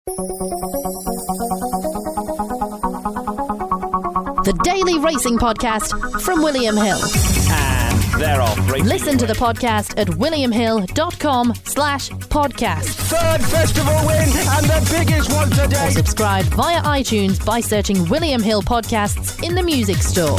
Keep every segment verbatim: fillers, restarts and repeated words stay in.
The Daily Racing Podcast from William Hill. And they're off. Racing Listen to the podcast at williamhill.com slash podcast. Third festival win and the biggest one today. Or subscribe via iTunes by searching William Hill Podcasts in the music store.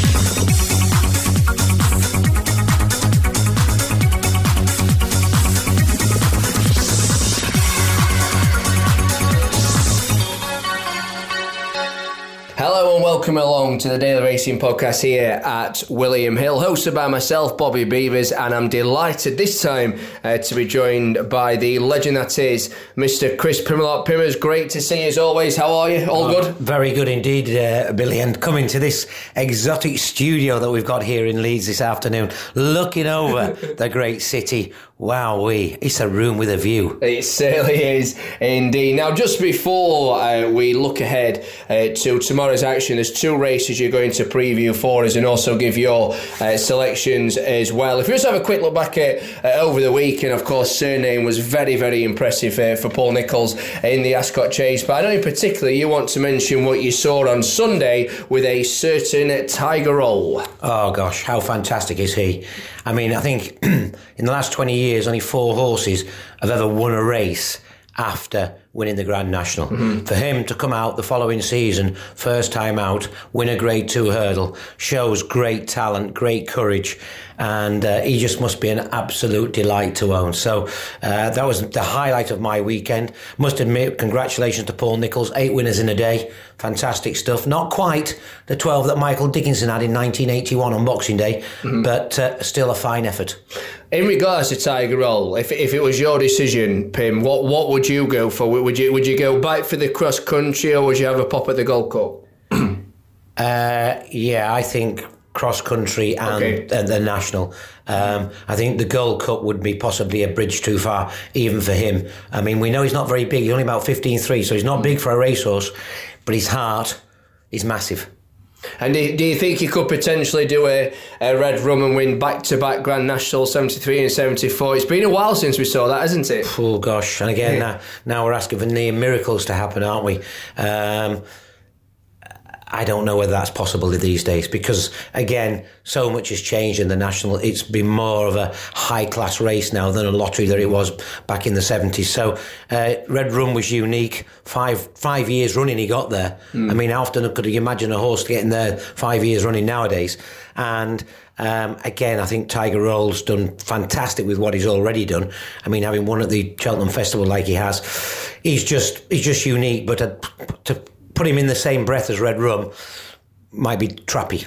Hello and welcome along to the Daily Racing Podcast here at William Hill, hosted by myself, Bobby Beavers, and I'm delighted this time uh, to be joined by the legend that is Mister Chris Primalot. Primers, great to see you as always. How are you? All oh, good? Very good indeed, uh, Billy, and coming to this exotic studio that we've got here in Leeds this afternoon, looking over the great city. Wowee, it's a room with a view. It certainly is indeed. Now, just before uh, we look ahead uh, to tomorrow's action, there's two races you're going to preview for us and also give your uh, selections as well. If you just have a quick look back at uh, over the weekend, of course, Surname was very, very impressive uh, for Paul Nicholls in the Ascot Chase. But I know in particular you want to mention what you saw on Sunday with a certain Tiger Roll. Oh, gosh, how fantastic is he? I mean, I think in the last twenty years, only four horses have ever won a race after winning the Grand National. Mm-hmm. For him to come out the following season, first time out, win a Grade two hurdle, shows great talent, great courage, and uh, he just must be an absolute delight to own. So uh, that was the highlight of my weekend. Must admit, congratulations to Paul Nicholls, eight winners in a day. Fantastic stuff. Not quite the twelve that Michael Dickinson had in nineteen eighty-one on Boxing Day, mm-hmm. but uh, still a fine effort. In regards to Tiger Roll, if if it was your decision, Pim, what what would you go for? Would you would you go back for the cross country, or would you have a pop at the Gold Cup? uh, yeah, I think cross country and, okay. and the national. Um, I think the Gold Cup would be possibly a bridge too far, even for him. I mean, we know he's not very big. He's only about fifteen three, so he's not big for a racehorse, but his heart is massive. And do, do you think he could potentially do a, a Red Rum and win back-to-back Grand National seventy-three and seventy-four? It's been a while since we saw that, hasn't it? Oh, gosh. And again, yeah. now, now we're asking for near miracles to happen, aren't we? Um, I don't know whether that's possible these days because, again, so much has changed in the National. It's been more of a high-class race now than a lottery that it was back in the seventies. So uh, Red Rum was unique. Five five years running he got there. Mm. I mean, how often could you imagine a horse getting there five years running nowadays? And um, again, I think Tiger Roll's done fantastic with what he's already done. I mean, having won at the Cheltenham Festival like he has, he's just he's just unique. But to, to put him in the same breath as Red Rum might be trappy.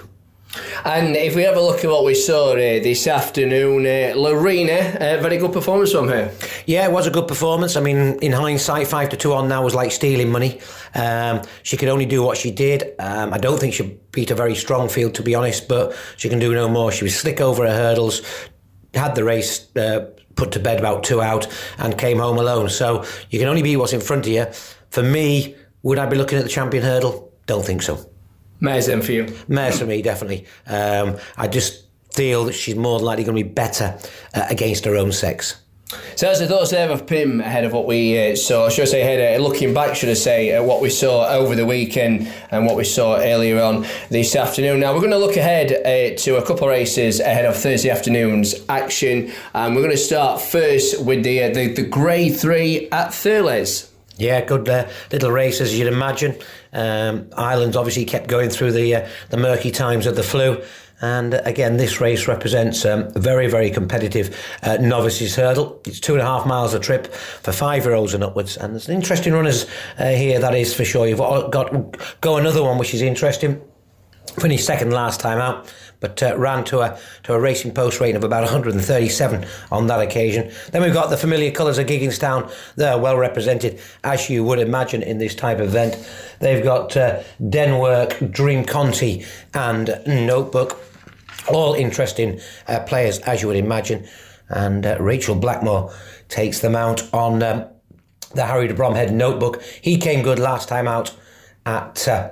And if we have a look at what we saw uh, this afternoon, uh, Lorena, a uh, very good performance from her. Yeah, it was a good performance. I mean, in hindsight, five to two on now was like stealing money. Um, she could only do what she did. Um, I don't think she beat a very strong field, to be honest, but she can do no more. She was slick over her hurdles, had the race uh, put to bed about two out, and came home alone. So you can only beat what's in front of you. For me, would I be looking at the champion hurdle? Don't think so. Mares then for you? Mares for me, definitely. Um, I just feel that she's more than likely going to be better uh, against her own sex. So that's the thoughts there of Pim ahead of what we uh, saw. Should I say ahead, uh, looking back, should I say, at what we saw over the weekend and what we saw earlier on this afternoon. Now, we're going to look ahead uh, to a couple of races ahead of Thursday afternoon's action. And we're going to start first with the, uh, the, the Grade three at Thurles. Yeah, good uh, little race, as you'd imagine. Um, Ireland obviously kept going through the uh, the murky times of the flu. And uh, again, this race represents um, a very, very competitive uh, novices hurdle. It's two and a half miles a trip for five-year-olds and upwards. And there's an interesting runners uh, here, that is for sure. You've got Go Another One, which is interesting. Finished second last time out, but uh, ran to a to a Racing Post rating of about one hundred thirty-seven on that occasion. Then we've got the familiar colours of Gigginstown. They're well represented, as you would imagine, in this type of event. They've got uh, Denwork, Dream Conti and Notebook. All interesting uh, players, as you would imagine. And uh, Rachel Blackmore takes them out on um, the Harry de Bromhead Notebook. He came good last time out at... Uh,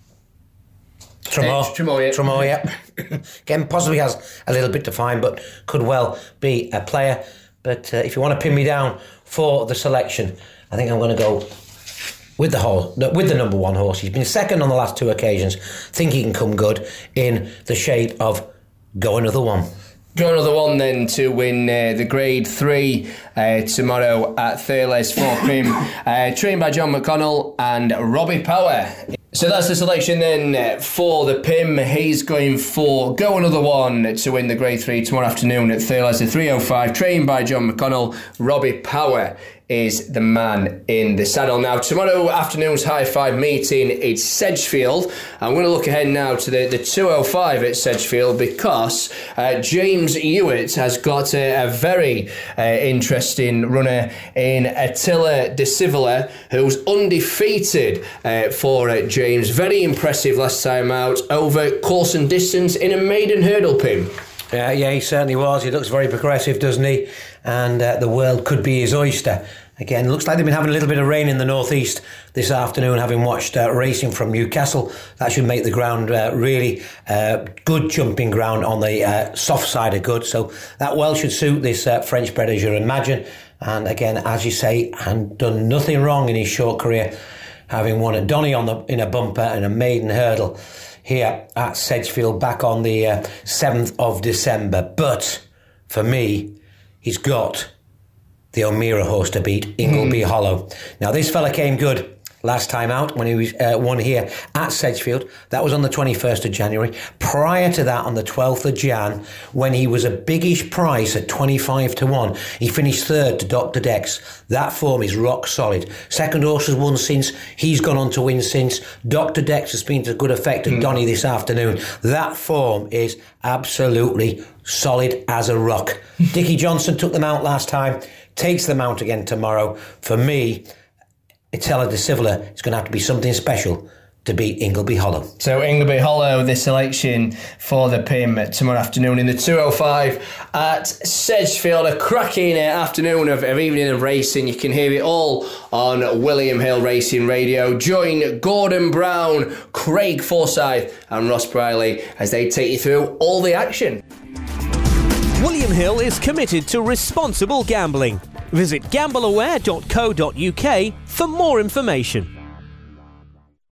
Tramore, Tramore, yeah. Tramore, yeah. Again, possibly has a little bit to find, but could well be a player. But uh, if you want to pin me down for the selection, I think I'm going to go with the horse, with the number one horse. He's been second on the last two occasions. Think he can come good in the shape of Go Another One. Go Another One then to win uh, the Grade three uh, tomorrow at Thurles for Pim. Uh, trained by John McConnell and Robbie Power. So that's the selection then for the Pim. He's going for Go Another One to win the Grade three tomorrow afternoon at Thurles, the three oh five, trained by John McConnell. Robbie Power is the man in the saddle. Now, tomorrow afternoon's High Five meeting, it's Sedgefield. I'm going to look ahead now to the, the two oh five at Sedgefield because uh, James Hewitt has got a, a very uh, interesting runner in Attila De Civila, who's undefeated uh, for uh, James. Very impressive last time out over course and distance in a maiden hurdle, Pim. Uh, yeah, he certainly was. He looks very progressive, doesn't he? And uh, the world could be his oyster. Again, looks like they've been having a little bit of rain in the northeast this afternoon, having watched uh, racing from Newcastle. That should make the ground uh, really uh, good jumping ground on the uh, soft side of good. So that well should suit this uh, French bred, as you imagine. And again, as you say, and done nothing wrong in his short career, having won at Donny on the in a bumper and a maiden hurdle here at Sedgefield back on the uh, seventh of December. But for me, he's got the O'Meara horse to beat, Ingleby mm. Hollow. Now, this fella came good last time out when he was uh, won here at Sedgefield. That was on the twenty-first of January. Prior to that, on the twelfth of Jan, when he was a biggish price at twenty-five to one, he finished third to Doctor Dex. That form is rock solid. Second horse has won since. He's gone on to win since. Doctor Dex has been to good effect at mm. Donny this afternoon. That form is absolutely solid as a rock. Dickie Johnson took them out last time, takes them out again tomorrow. For me, Attila De Civila is going to have to be something special to beat Ingleby Hollow. So Ingleby Hollow, the selection for the Pim tomorrow afternoon in the two oh five at Sedgefield. A cracking uh, afternoon of, of evening of racing. You can hear it all on William Hill Racing Radio. Join Gordon Brown, Craig Forsyth and Ross Briley as they take you through all the action. William Hill is committed to responsible gambling. Visit gamble aware dot co dot uk for more information.